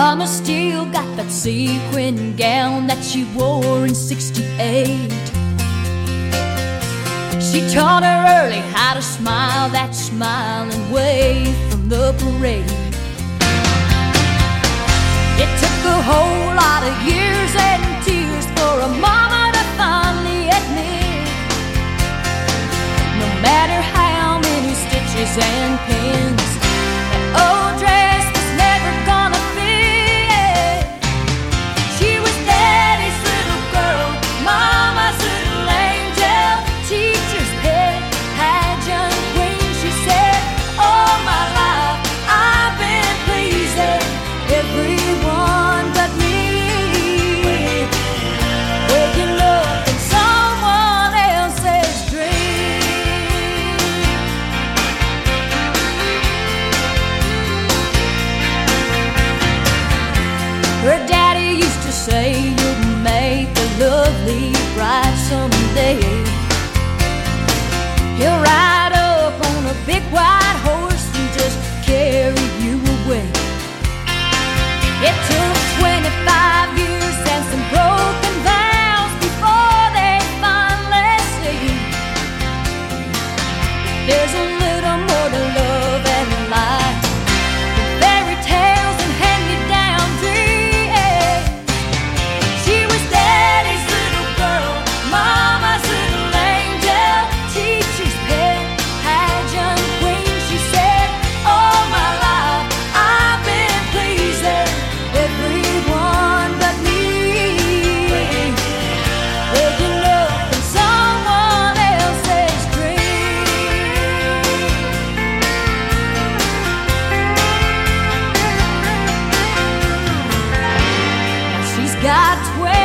Mama still got that sequin gown that she wore in '68. She taught her early how to smile that smile and wave from the parade. It took a whole lot of years and tears for a mama to finally admit, no matter how many stitches and pins, that old dress was never gonna fit. She was Daddy's little girl, Mama's little angel, teacher's pet, pageant queen. She said, all my life I've been pleasing everyone but me. Waking up in someone else's dream. Her daddy used to say, you'll make a lovely bride someday. He'll ride up on a big white horse and just carry you away. It took 25 years and some broken vows before they finally see there's a little more to love and life than fairy tales and hand-me-down dreams. She was Daddy's little girl, Mama's little angel, teacher's pet, pageant queen. She said, all my life I've been pleasing everyone but me. Waking up in someone else's dream. Now she's got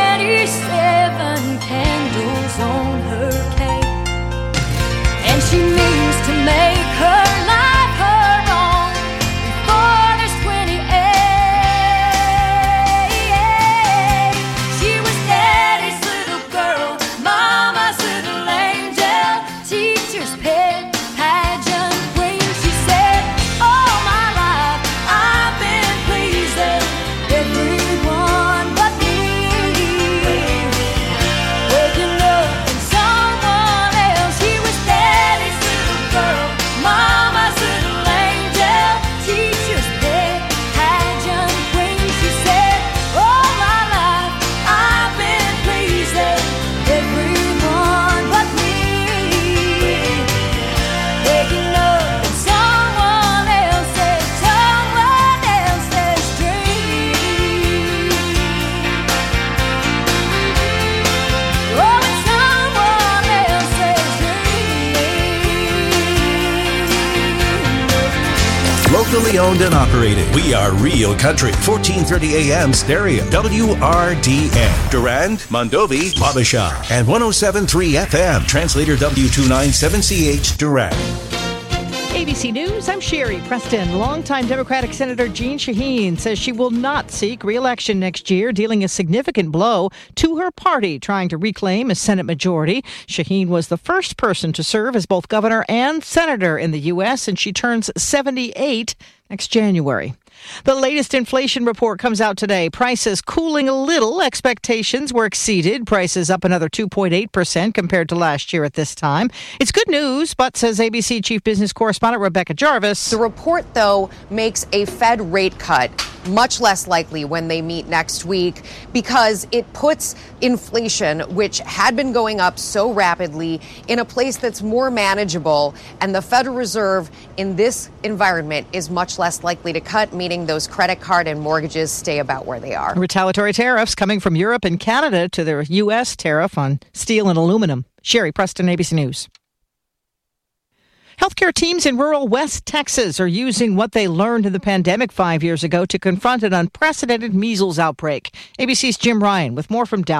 27 candles on her cake, and she means to make her life her own before there's 28. She was Daddy's little girl, Mama's little angel, teacher's pet, pageant queen. She said, all my life I've been pleasing everyone but me. Waking up in someone else. She was Daddy's little girl, Mama's little angel, teacher's pet, pageant queen. She said, all my life I've been pleasing everyone but me. Waking up in someone else's dream. Oh, it's someone else's dream. Locally owned and operated. We are Real Country. 1430 AM stereo. WRDN. Durand, Mondovi, Wabasha. And 107.3 FM. Translator W297CH Durand. ABC News, I'm Sherry Preston. Longtime Democratic Senator Jeanne Shaheen says she will not seek re-election next year, dealing a significant blow to her party trying to reclaim a Senate majority. Shaheen was the first person to serve as both governor and senator in the U.S., and she turns 78 next January. The latest inflation report comes out today. Prices cooling a little. Expectations were exceeded. Prices up another 2.8% compared to last year at this time. It's good news, but says ABC Chief Business Correspondent Rebecca Jarvis. The report, though, makes a Fed rate cut much less likely when they meet next week because it puts inflation, which had been going up so rapidly, in a place that's more manageable. And the Federal Reserve in this environment is much less likely to cut, meaning those credit card and mortgages stay about where they are. Retaliatory tariffs coming from Europe and Canada to their U.S. tariff on steel and aluminum. Sherry Preston, ABC News. Healthcare teams in rural West Texas are using what they learned in the pandemic 5 years ago to confront an unprecedented measles outbreak. ABC's Jim Ryan with more from Dallas.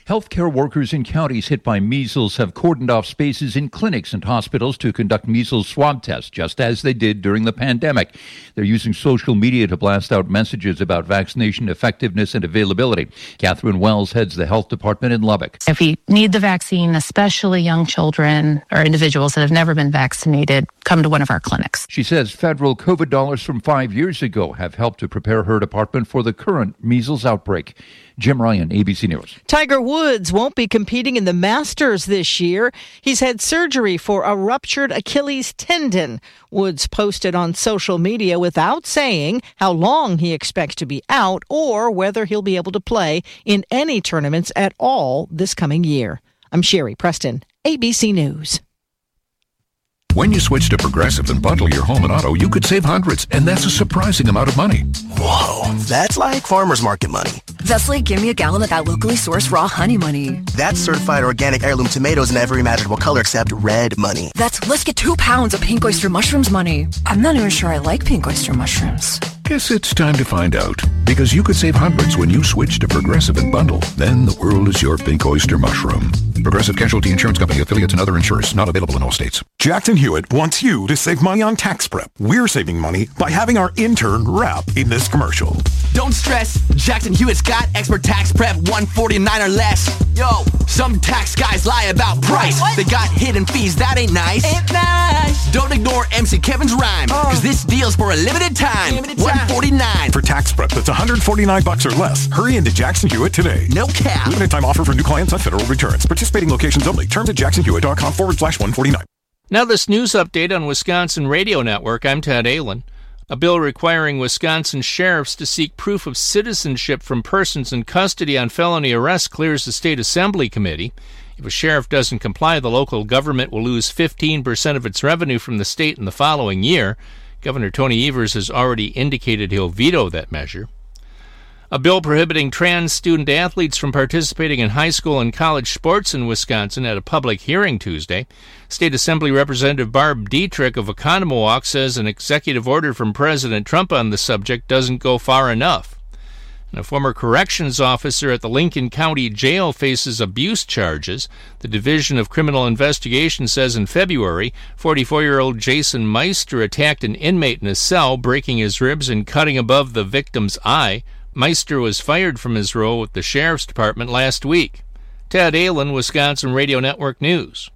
Healthcare workers in counties hit by measles have cordoned off spaces in clinics and hospitals to conduct measles swab tests, just as they did during the pandemic. They're using social media to blast out messages about vaccination effectiveness and availability. Catherine Wells heads the health department in Lubbock. If you need the vaccine, especially young children or individuals that have never been vaccinated, come to one of our clinics. She says federal COVID dollars from 5 years ago have helped to prepare her department for the current measles outbreak. Jim Ryan, ABC News. Tiger Woods won't be competing in the Masters this year. He's had surgery for a ruptured Achilles tendon. Woods posted on social media without saying how long he expects to be out or whether he'll be able to play in any tournaments at all this coming year. I'm Sherry Preston, ABC News. When you switch to Progressive and bundle your home and auto, you could save hundreds, and that's a surprising amount of money. Whoa, that's like farmer's market money. That's like give me a gallon of that locally sourced raw honey money. That's certified organic heirloom tomatoes in every imaginable color except red money. That's let's get 2 pounds of pink oyster mushrooms money. I'm not even sure I like pink oyster mushrooms. Guess it's time to find out, because you could save hundreds when you switch to Progressive and bundle. Then the world is your pink oyster mushroom. Progressive Casualty Insurance Company, affiliates, and other insurers. Not available in all states. Jackson Hewitt wants you to save money on tax prep. We're saving money by having our intern rap in this commercial. Don't stress. Jackson Hewitt's got expert tax prep 149 or less. Yo, some tax guys lie about price. What? They got hidden fees. That ain't nice. Ain't nice. Don't ignore MC Kevin's rhyme, because this deal's for a limited time. 149 for tax prep that's $149 or less. Hurry into Jackson Hewitt today. No cap. Limited time offer for new clients on federal returns. Participating locations only. Terms at jacksonhewitt.com/149. Now this news update on Wisconsin Radio Network. I'm Ted Allen. A bill requiring Wisconsin sheriffs to seek proof of citizenship from persons in custody on felony arrest clears the State Assembly Committee. If a sheriff doesn't comply, the local government will lose 15% of its revenue from the state in the following year. Governor Tony Evers has already indicated he'll veto that measure. A bill prohibiting trans student athletes from participating in high school and college sports in Wisconsin at a public hearing Tuesday. State Assembly Representative Barb Dietrich of Oconomowoc says an executive order from President Trump on the subject doesn't go far enough. And a former corrections officer at the Lincoln County Jail faces abuse charges. The Division of Criminal Investigation says in February, 44-year-old Jason Meister attacked an inmate in a cell, breaking his ribs and cutting above the victim's eye. Meister was fired from his role with the Sheriff's Department last week. Ted Allen, Wisconsin Radio Network News.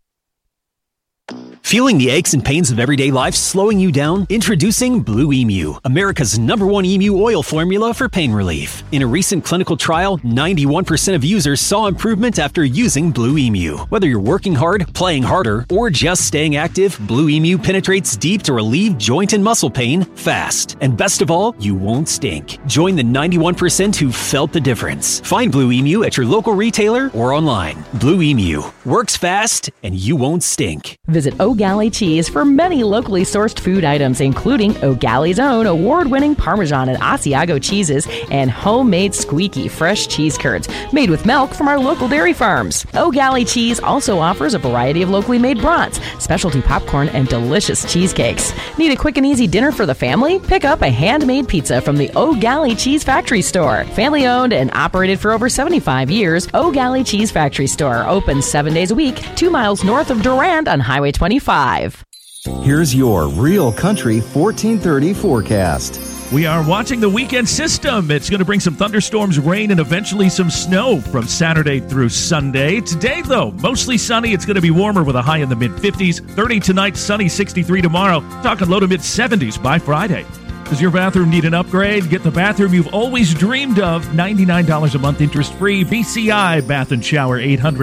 Feeling the aches and pains of everyday life slowing you down? Introducing Blue Emu, America's #1 emu oil formula for pain relief. In a recent clinical trial, 91% of users saw improvement after using Blue Emu. Whether you're working hard, playing harder, or just staying active, Blue Emu penetrates deep to relieve joint and muscle pain fast. And best of all, you won't stink. Join the 91% who felt the difference. Find Blue Emu at your local retailer or online. Blue Emu works fast and you won't stink. Visit O'Galley Cheese for many locally sourced food items, including O'Galley's own award-winning Parmesan and Asiago cheeses and homemade squeaky fresh cheese curds made with milk from our local dairy farms. O'Galley Cheese also offers a variety of locally made brats, specialty popcorn, and delicious cheesecakes. Need a quick and easy dinner for the family? Pick up a handmade pizza from the O'Galley Cheese Factory Store. Family-owned and operated for over 75 years, O'Galley Cheese Factory Store opens 7 days a week, 2 miles north of Durand on Highway 25. Here's your Real Country 1430 forecast. We are watching the weekend system. It's going to bring some thunderstorms, rain, and eventually some snow from Saturday through Sunday. Today, though, mostly sunny. It's going to be warmer with a high in the mid-50s. 30 tonight, sunny, 63 tomorrow. Talking low to mid-70s by Friday. Does your bathroom need an upgrade? Get the bathroom you've always dreamed of. $99 a month, interest-free. BCI Bath and Shower,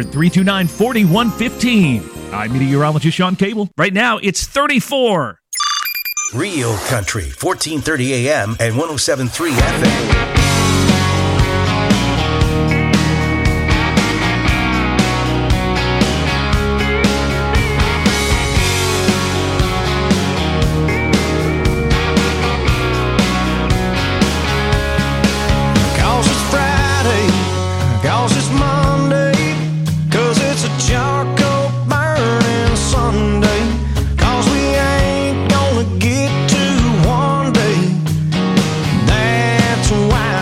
800-329-4115. I'm meteorologist Sean Cable. Right now, it's 34. Real Country, 1430 AM and 107.3 FM. Why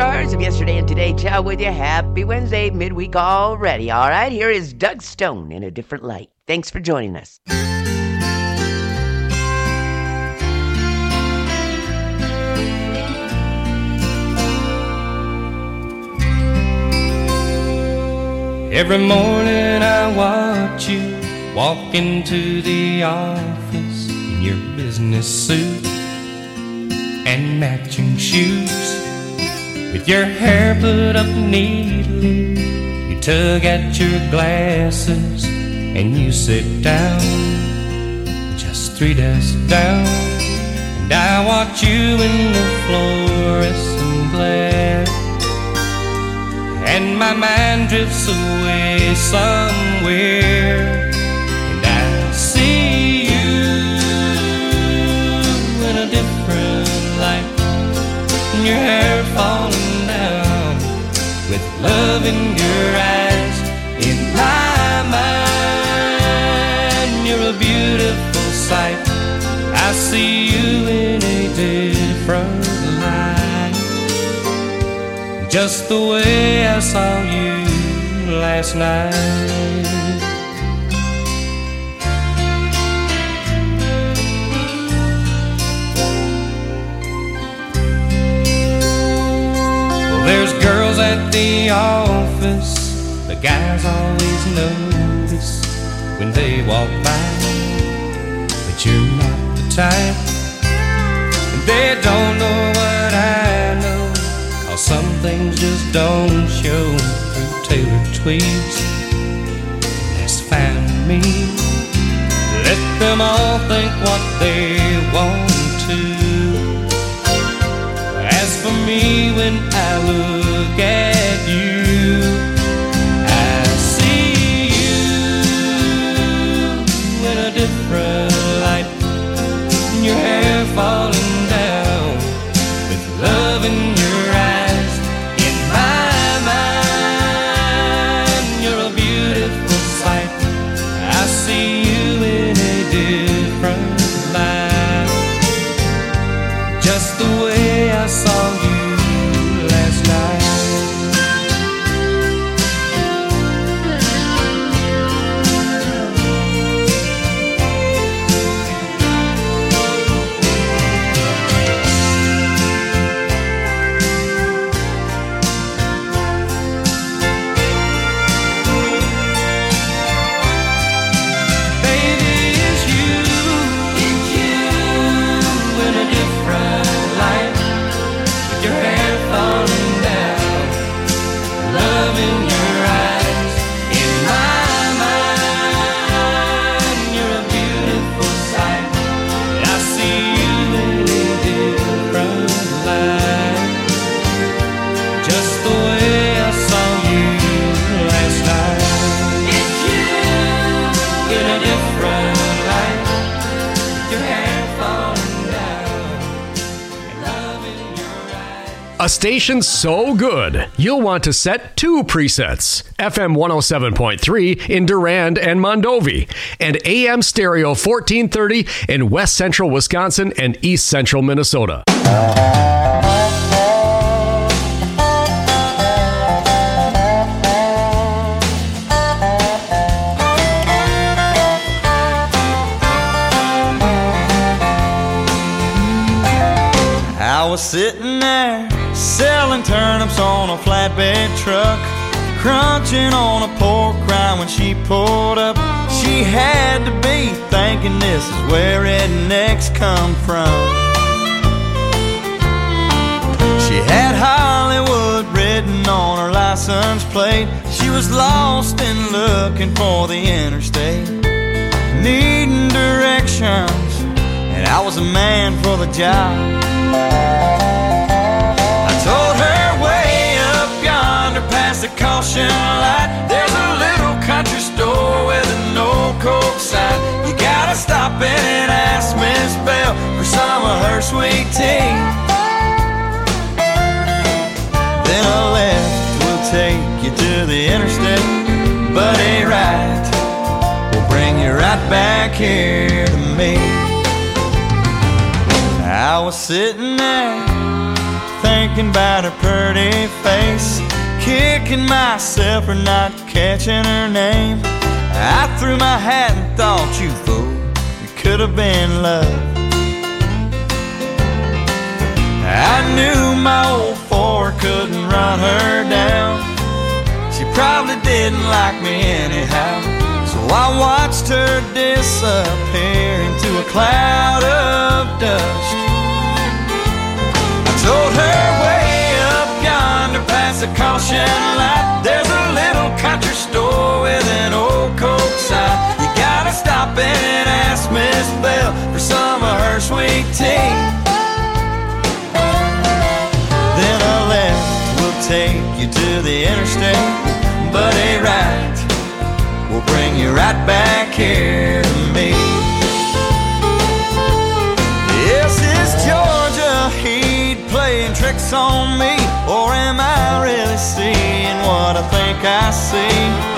stars of yesterday and today. Ciao with you. Happy Wednesday, midweek already. All right, here is Doug Stone in a different light. Thanks for joining us. Every morning I watch you walk into the office in your business suit and matching shoes. With your hair put up neatly, you tug at your glasses and you sit down, just 3 desks down. And I watch you in the fluorescent glare, and my mind drifts away somewhere, and I see you in a different light, and your hair falling down with love in your eyes. In my mind, you're a beautiful sight. I see you in a different light, just the way I saw you last night. Well, there's girls at the office, the guys always notice when they walk by, but you're not the type, and they don't know what I know. Some things just don't show through tailored tweeds. That's fine with me. Let them all think what they want to. As for me, when I look at you, I see you in a different light. Your hair falling down with love in your eyes. Just the way I saw you last night. A station so good, you'll want to set 2 presets. FM 107.3 in Durand and Mondovi, and AM stereo 1430 in West Central Wisconsin and East Central Minnesota. I was sitting there selling turnips on a flatbed truck, crunching on a pork rind when she pulled up. She had to be thinking this is where rednecks come from. She had Hollywood written on her license plate. She was lost and looking for the interstate, needing directions, and I was a man for the job. I told her way up yonder past the caution light, there's a little country store with a no coke sign. You gotta stop in and ask Miss Bell for some of her sweet tea. Then a left will take you to the interstate, but a right will bring you right back here to me. I was sitting there thinking thinking about her pretty face, kicking myself for not catching her name. I threw my hat and thought, you fool, it could have been love. I knew my old Ford couldn't run her down. She probably didn't like me anyhow. So I watched her disappear into a cloud of dust. I told her way up yonder past the caution light, there's a little country store with an old Coke sign. You gotta stop and ask Miss Belle for some of her sweet tea. Then a left will take you to the interstate, but a right will bring you right back here to me. Yes, is Georgia Heat playing tricks on me, or am I really seeing what I think I see?